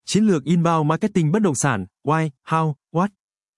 Chiến lược inbound marketing bất động sản, why, how, what.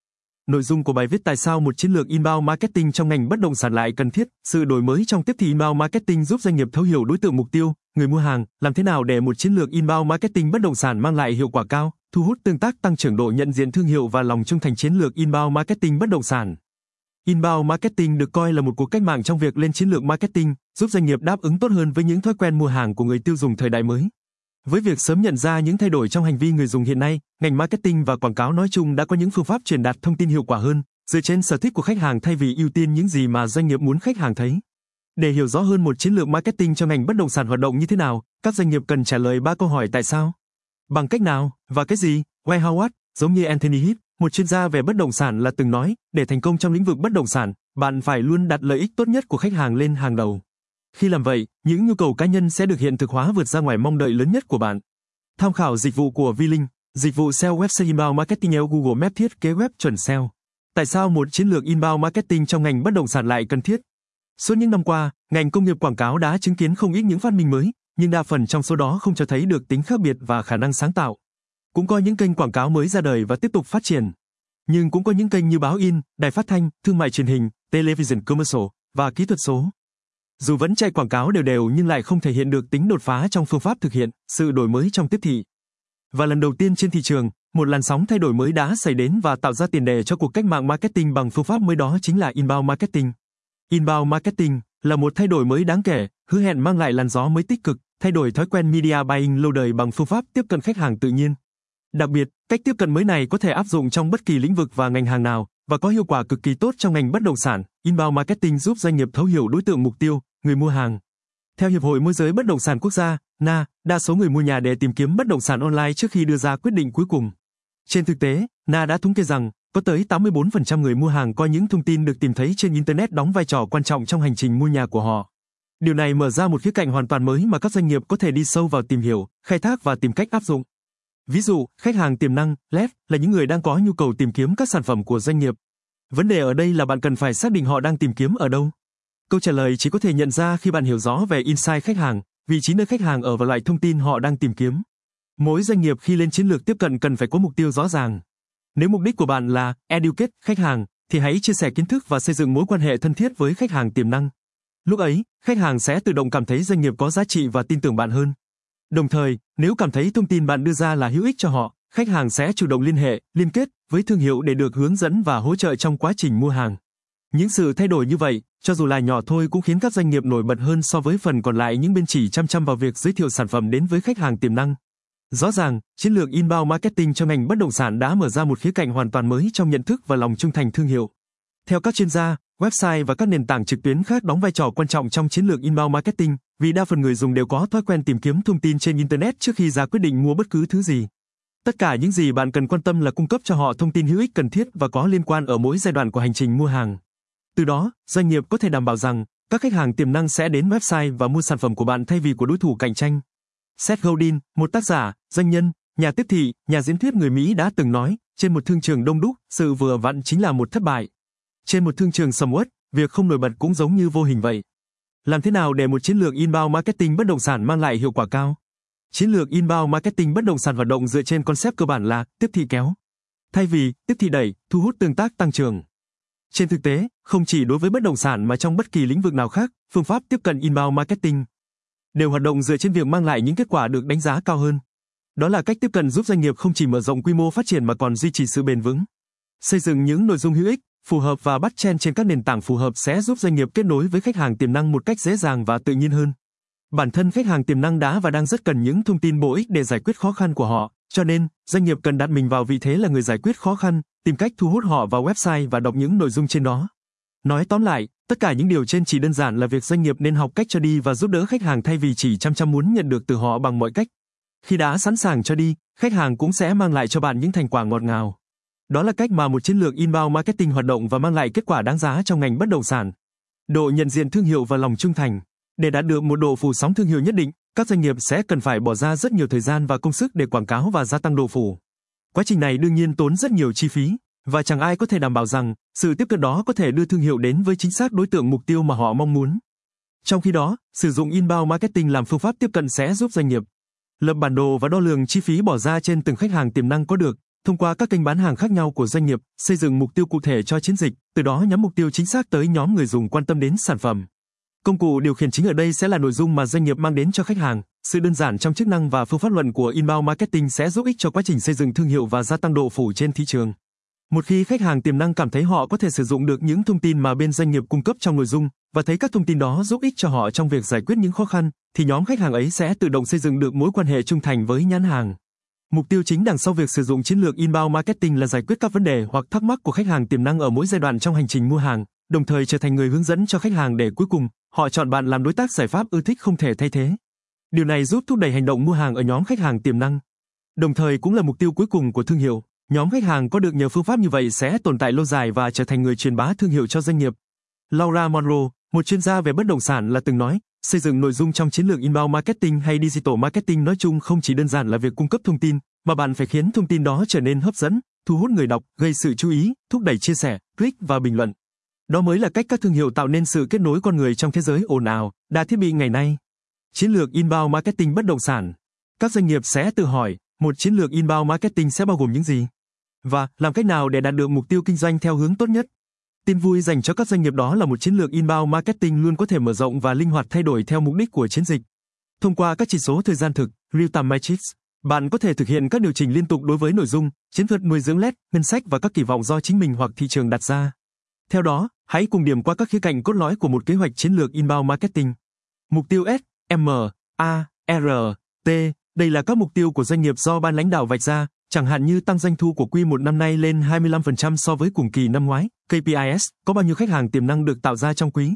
Nội dung của bài viết tại sao một chiến lược inbound marketing trong ngành bất động sản lại cần thiết, sự đổi mới trong tiếp thị inbound marketing giúp doanh nghiệp thấu hiểu đối tượng mục tiêu, người mua hàng, làm thế nào để một chiến lược inbound marketing bất động sản mang lại hiệu quả cao, thu hút tương tác tăng trưởng độ nhận diện thương hiệu và lòng trung thành. Chiến lược inbound marketing bất động sản. Inbound marketing được coi là một cuộc cách mạng trong việc lên chiến lược marketing, giúp doanh nghiệp đáp ứng tốt hơn với những thói quen mua hàng của người tiêu dùng thời đại mới. Với việc sớm nhận ra những thay đổi trong hành vi người dùng hiện nay, ngành marketing và quảng cáo nói chung đã có những phương pháp truyền đạt thông tin hiệu quả hơn, dựa trên sở thích của khách hàng thay vì ưu tiên những gì mà doanh nghiệp muốn khách hàng thấy. Để hiểu rõ hơn một chiến lược marketing cho ngành bất động sản hoạt động như thế nào, các doanh nghiệp cần trả lời 3 câu hỏi: tại sao, bằng cách nào và cái gì, why, how, what. Giống như Anthony Heath, một chuyên gia về bất động sản là từng nói, để thành công trong lĩnh vực bất động sản, bạn phải luôn đặt lợi ích tốt nhất của khách hàng lên hàng đầu. Khi làm vậy, những nhu cầu cá nhân sẽ được hiện thực hóa vượt ra ngoài mong đợi lớn nhất của bạn. Tham khảo dịch vụ của V-Link, dịch vụ SEO website inbound marketing theo Google Maps, thiết kế web chuẩn SEO. Tại sao một chiến lược inbound marketing trong ngành bất động sản lại cần thiết? Suốt những năm qua, ngành công nghiệp quảng cáo đã chứng kiến không ít những phát minh mới, nhưng đa phần trong số đó không cho thấy được tính khác biệt và khả năng sáng tạo. Cũng có những kênh quảng cáo mới ra đời và tiếp tục phát triển. Nhưng cũng có những kênh như báo in, đài phát thanh, thương mại truyền hình, television commercial và kỹ thuật số. Dù vẫn chạy quảng cáo đều đều nhưng lại không thể hiện được tính đột phá trong phương pháp thực hiện, sự đổi mới trong tiếp thị. Và lần đầu tiên trên thị trường, một làn sóng thay đổi mới đã xảy đến và tạo ra tiền đề cho cuộc cách mạng marketing bằng phương pháp mới, đó chính là inbound marketing. Inbound marketing là một thay đổi mới đáng kể, hứa hẹn mang lại làn gió mới tích cực, thay đổi thói quen media buying lâu đời bằng phương pháp tiếp cận khách hàng tự nhiên. Đặc biệt, cách tiếp cận mới này có thể áp dụng trong bất kỳ lĩnh vực và ngành hàng nào, và có hiệu quả cực kỳ tốt trong ngành bất động sản. Inbound marketing giúp doanh nghiệp thấu hiểu đối tượng mục tiêu, người mua hàng. Theo Hiệp hội Môi giới Bất động sản Quốc gia, NA, đa số người mua nhà để tìm kiếm bất động sản online trước khi đưa ra quyết định cuối cùng. Trên thực tế, NA đã thống kê rằng, có tới 84% người mua hàng coi những thông tin được tìm thấy trên Internet đóng vai trò quan trọng trong hành trình mua nhà của họ. Điều này mở ra một khía cạnh hoàn toàn mới mà các doanh nghiệp có thể đi sâu vào tìm hiểu, khai thác và tìm cách áp dụng. Ví dụ, khách hàng tiềm năng, LED, là những người đang có nhu cầu tìm kiếm các sản phẩm của doanh nghiệp. Vấn đề ở đây là bạn cần phải xác định họ đang tìm kiếm ở đâu. Câu trả lời chỉ có thể nhận ra khi bạn hiểu rõ về insight khách hàng, vị trí nơi khách hàng ở và loại thông tin họ đang tìm kiếm. Mỗi doanh nghiệp khi lên chiến lược tiếp cận cần phải có mục tiêu rõ ràng. Nếu mục đích của bạn là educate khách hàng, thì hãy chia sẻ kiến thức và xây dựng mối quan hệ thân thiết với khách hàng tiềm năng. Lúc ấy, khách hàng sẽ tự động cảm thấy doanh nghiệp có giá trị và tin tưởng bạn hơn. Đồng thời, nếu cảm thấy thông tin bạn đưa ra là hữu ích cho họ, khách hàng sẽ chủ động liên hệ, liên kết với thương hiệu để được hướng dẫn và hỗ trợ trong quá trình mua hàng. Những sự thay đổi như vậy, cho dù là nhỏ thôi, cũng khiến các doanh nghiệp nổi bật hơn so với phần còn lại những bên chỉ chăm chăm vào việc giới thiệu sản phẩm đến với khách hàng tiềm năng. Rõ ràng, chiến lược inbound marketing cho ngành bất động sản đã mở ra một khía cạnh hoàn toàn mới trong nhận thức và lòng trung thành thương hiệu. Theo các chuyên gia, website và các nền tảng trực tuyến khác đóng vai trò quan trọng trong chiến lược inbound marketing, vì đa phần người dùng đều có thói quen tìm kiếm thông tin trên Internet trước khi ra quyết định mua bất cứ thứ gì. Tất cả những gì bạn cần quan tâm là cung cấp cho họ thông tin hữu ích cần thiết và có liên quan ở mỗi giai đoạn của hành trình mua hàng. Từ đó, doanh nghiệp có thể đảm bảo rằng các khách hàng tiềm năng sẽ đến website và mua sản phẩm của bạn thay vì của đối thủ cạnh tranh. Seth Godin, một tác giả, doanh nhân, nhà tiếp thị, nhà diễn thuyết người Mỹ đã từng nói, trên một thương trường đông đúc, sự vừa vặn chính là một thất bại. Trên một thương trường sầm uất, việc không nổi bật cũng giống như vô hình vậy. Làm thế nào để một chiến lược inbound marketing bất động sản mang lại hiệu quả cao? Chiến lược inbound marketing bất động sản hoạt động dựa trên concept cơ bản là tiếp thị kéo, thay vì tiếp thị đẩy, thu hút tương tác tăng trưởng. Trên thực tế, không chỉ đối với bất động sản mà trong bất kỳ lĩnh vực nào khác, phương pháp tiếp cận inbound marketing đều hoạt động dựa trên việc mang lại những kết quả được đánh giá cao hơn. Đó là cách tiếp cận giúp doanh nghiệp không chỉ mở rộng quy mô phát triển mà còn duy trì sự bền vững. Xây dựng những nội dung hữu ích, phù hợp và bắt trend trên các nền tảng phù hợp sẽ giúp doanh nghiệp kết nối với khách hàng tiềm năng một cách dễ dàng và tự nhiên hơn. Bản thân khách hàng tiềm năng đã và đang rất cần những thông tin bổ ích để giải quyết khó khăn của họ, cho nên, doanh nghiệp cần đặt mình vào vị thế là người giải quyết khó khăn, tìm cách thu hút họ vào website và đọc những nội dung trên đó. Nói tóm lại, tất cả những điều trên chỉ đơn giản là việc doanh nghiệp nên học cách cho đi và giúp đỡ khách hàng thay vì chỉ chăm chăm muốn nhận được từ họ bằng mọi cách. Khi đã sẵn sàng cho đi, khách hàng cũng sẽ mang lại cho bạn những thành quả ngọt ngào. Đó là cách mà một chiến lược inbound marketing hoạt động và mang lại kết quả đáng giá trong ngành bất động sản. Độ nhận diện thương hiệu và lòng trung thành. Để đạt được một độ phủ sóng thương hiệu nhất định, các doanh nghiệp sẽ cần phải bỏ ra rất nhiều thời gian và công sức để quảng cáo và gia tăng độ phủ. Quá trình này đương nhiên tốn rất nhiều chi phí, và chẳng ai có thể đảm bảo rằng sự tiếp cận đó có thể đưa thương hiệu đến với chính xác đối tượng mục tiêu mà họ mong muốn. Trong khi đó, sử dụng inbound marketing làm phương pháp tiếp cận sẽ giúp doanh nghiệp Lập bản đồ và đo lường chi phí bỏ ra trên từng khách hàng tiềm năng có được, thông qua các kênh bán hàng khác nhau của doanh nghiệp, xây dựng mục tiêu cụ thể cho chiến dịch, từ đó nhắm mục tiêu chính xác tới nhóm người dùng quan tâm đến sản phẩm. Công cụ điều khiển chính ở đây sẽ là nội dung mà doanh nghiệp mang đến cho khách hàng. Sự đơn giản trong chức năng và phương pháp luận của inbound marketing sẽ giúp ích cho quá trình xây dựng thương hiệu và gia tăng độ phủ trên thị trường. Một khi khách hàng tiềm năng cảm thấy họ có thể sử dụng được những thông tin mà bên doanh nghiệp cung cấp trong nội dung và thấy các thông tin đó giúp ích cho họ trong việc giải quyết những khó khăn, thì nhóm khách hàng ấy sẽ tự động xây dựng được mối quan hệ trung thành với nhãn hàng. Mục tiêu chính đằng sau việc sử dụng chiến lược inbound marketing là giải quyết các vấn đề hoặc thắc mắc của khách hàng tiềm năng ở mỗi giai đoạn trong hành trình mua hàng, đồng thời trở thành người hướng dẫn cho khách hàng để cuối cùng họ chọn bạn làm đối tác giải pháp ưa thích không thể thay thế. Điều này giúp thúc đẩy hành động mua hàng ở nhóm khách hàng tiềm năng, đồng thời cũng là mục tiêu cuối cùng của thương hiệu. Nhóm khách hàng có được nhờ phương pháp như vậy sẽ tồn tại lâu dài và trở thành người truyền bá thương hiệu cho doanh nghiệp. Laura Monroe, một chuyên gia về bất động sản là từng nói, xây dựng nội dung trong chiến lược inbound marketing hay digital marketing nói chung không chỉ đơn giản là việc cung cấp thông tin, mà bạn phải khiến thông tin đó trở nên hấp dẫn, thu hút người đọc, gây sự chú ý, thúc đẩy chia sẻ, click và bình luận. Đó mới là cách các thương hiệu tạo nên sự kết nối con người trong thế giới ồn ào, đa thiết bị ngày nay. Chiến lược inbound marketing bất động sản. Các doanh nghiệp sẽ tự hỏi, một chiến lược inbound marketing sẽ bao gồm những gì? Và làm cách nào để đạt được mục tiêu kinh doanh theo hướng tốt nhất? Tin vui dành cho các doanh nghiệp đó là một chiến lược inbound marketing luôn có thể mở rộng và linh hoạt thay đổi theo mục đích của chiến dịch. Thông qua các chỉ số thời gian thực, real-time metrics, bạn có thể thực hiện các điều chỉnh liên tục đối với nội dung, chiến thuật nuôi dưỡng lead, ngân sách và các kỳ vọng do chính mình hoặc thị trường đặt ra. Theo đó, hãy cùng điểm qua các khía cạnh cốt lõi của một kế hoạch chiến lược inbound marketing. Mục tiêu S, M, A, R, T. Đây là các mục tiêu của doanh nghiệp do ban lãnh đạo vạch ra, chẳng hạn như tăng doanh thu của Q1 năm nay lên 25% so với cùng kỳ năm ngoái. KPIs, có bao nhiêu khách hàng tiềm năng được tạo ra trong quý?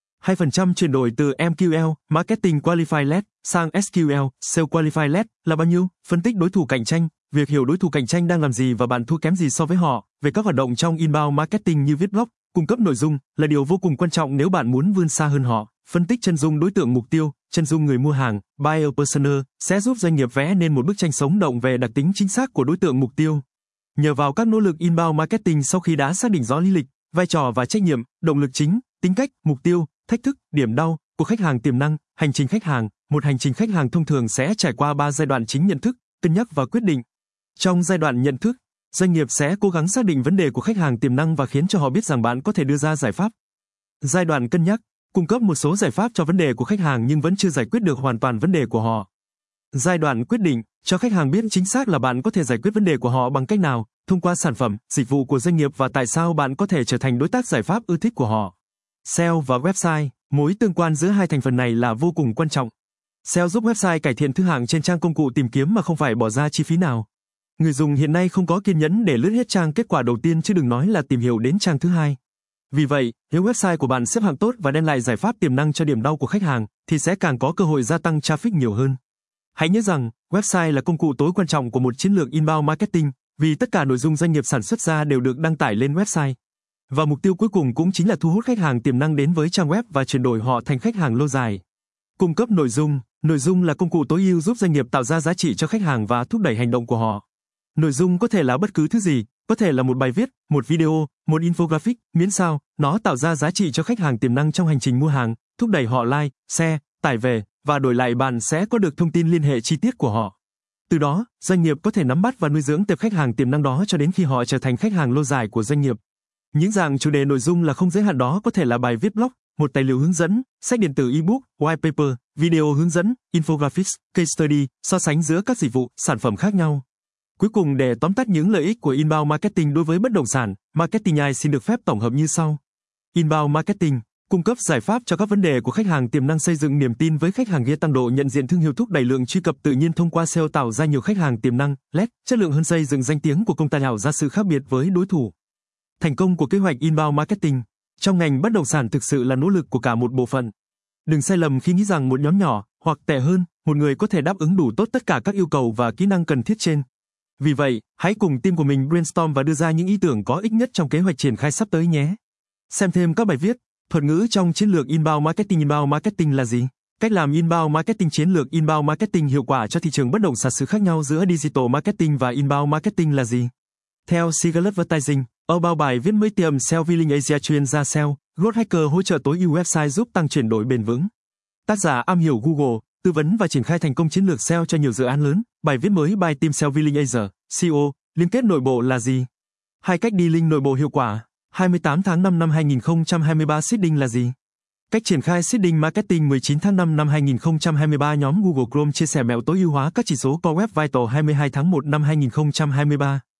2% chuyển đổi từ MQL, Marketing Qualified Lead, sang SQL, Sale Qualified Lead là bao nhiêu? Phân tích đối thủ cạnh tranh, việc hiểu đối thủ cạnh tranh đang làm gì và bạn thua kém gì so với họ. Về các hoạt động trong inbound marketing như viết blog, cung cấp nội dung là điều vô cùng quan trọng nếu bạn muốn vươn xa hơn họ. Phân tích chân dung đối tượng mục tiêu, chân dung người mua hàng, buyer persona, sẽ giúp doanh nghiệp vẽ nên một bức tranh sống động về đặc tính chính xác của đối tượng mục tiêu. Nhờ vào các nỗ lực inbound marketing sau khi đã xác định rõ lý lịch, vai trò và trách nhiệm, động lực chính, tính cách, mục tiêu, thách thức, điểm đau của khách hàng tiềm năng, hành trình khách hàng, một hành trình khách hàng thông thường sẽ trải qua 3 giai đoạn chính: nhận thức, cân nhắc và quyết định. Trong giai đoạn nhận thức, doanh nghiệp sẽ cố gắng xác định vấn đề của khách hàng tiềm năng và khiến cho họ biết rằng bạn có thể đưa ra giải pháp. Giai đoạn cân nhắc, cung cấp một số giải pháp cho vấn đề của khách hàng nhưng vẫn chưa giải quyết được hoàn toàn vấn đề của họ. Giai đoạn quyết định, cho khách hàng biết chính xác là bạn có thể giải quyết vấn đề của họ bằng cách nào, thông qua sản phẩm, dịch vụ của doanh nghiệp và tại sao bạn có thể trở thành đối tác giải pháp ưa thích của họ. SEO và website, mối tương quan giữa hai thành phần này là vô cùng quan trọng. SEO giúp website cải thiện thứ hạng trên trang công cụ tìm kiếm mà không phải bỏ ra chi phí nào. Người dùng hiện nay không có kiên nhẫn để lướt hết trang kết quả đầu tiên chứ đừng nói là tìm hiểu đến trang thứ hai. Vì vậy, nếu website của bạn xếp hạng tốt và đem lại giải pháp tiềm năng cho điểm đau của khách hàng, thì sẽ càng có cơ hội gia tăng traffic nhiều hơn. Hãy nhớ rằng, website là công cụ tối quan trọng của một chiến lược inbound marketing, vì tất cả nội dung doanh nghiệp sản xuất ra đều được đăng tải lên website. Và mục tiêu cuối cùng cũng chính là thu hút khách hàng tiềm năng đến với trang web và chuyển đổi họ thành khách hàng lâu dài. Cung cấp nội dung là công cụ tối ưu giúp doanh nghiệp tạo ra giá trị cho khách hàng và thúc đẩy hành động của họ. Nội dung có thể là bất cứ thứ gì, có thể là một bài viết, một video, một infographic, miễn sao nó tạo ra giá trị cho khách hàng tiềm năng trong hành trình mua hàng, thúc đẩy họ like, share, tải về và đổi lại bạn sẽ có được thông tin liên hệ chi tiết của họ. Từ đó, doanh nghiệp có thể nắm bắt và nuôi dưỡng tệp khách hàng tiềm năng đó cho đến khi họ trở thành khách hàng lâu dài của doanh nghiệp. Những dạng chủ đề nội dung là không giới hạn đó có thể là bài viết blog, một tài liệu hướng dẫn, sách điện tử ebook, white paper, video hướng dẫn, infographics, case study, so sánh giữa các dịch vụ, sản phẩm khác nhau. Cuối cùng, để tóm tắt những lợi ích của inbound marketing đối với bất động sản, Marketing Eye xin được phép tổng hợp như sau. Inbound marketing cung cấp giải pháp cho các vấn đề của khách hàng tiềm năng, xây dựng niềm tin với khách hàng, ghê tăng độ nhận diện thương hiệu, thúc đẩy lượng truy cập tự nhiên thông qua SEO, tạo ra nhiều khách hàng tiềm năng, lead, chất lượng hơn, xây dựng danh tiếng của công ty, tạo ra sự khác biệt với đối thủ. Thành công của kế hoạch inbound marketing trong ngành bất động sản thực sự là nỗ lực của cả một bộ phận. Đừng sai lầm khi nghĩ rằng một nhóm nhỏ, hoặc tệ hơn, một người có thể đáp ứng đủ tốt tất cả các yêu cầu và kỹ năng cần thiết trên. Vì vậy, hãy cùng team của mình brainstorm và đưa ra những ý tưởng có ích nhất trong kế hoạch triển khai sắp tới nhé. Xem thêm các bài viết, thuật ngữ trong chiến lược inbound marketing. Inbound marketing là gì? Cách làm inbound marketing. Chiến lược inbound marketing hiệu quả cho thị trường bất động sản. Sự khác nhau giữa digital marketing và inbound marketing là gì? Theo Seagull Advertising, about bài viết mới tiệm SEO Villing Asia, chuyên gia SEO, Growth Hacker hỗ trợ tối ưu website giúp tăng chuyển đổi bền vững. Tác giả am hiểu Google, tư vấn và triển khai thành công chiến lược SEO cho nhiều dự án lớn. Bài viết mới by Team SEO Billing Asia, CEO, liên kết nội bộ là gì? 2 cách đi link nội bộ hiệu quả. 28 tháng 5 năm 2023 Seeding là gì? Cách triển khai Seeding Marketing 19 tháng 5 năm 2023 nhóm Google Chrome chia sẻ mẹo tối ưu hóa các chỉ số Power Web Vital 22 tháng 1 năm 2023.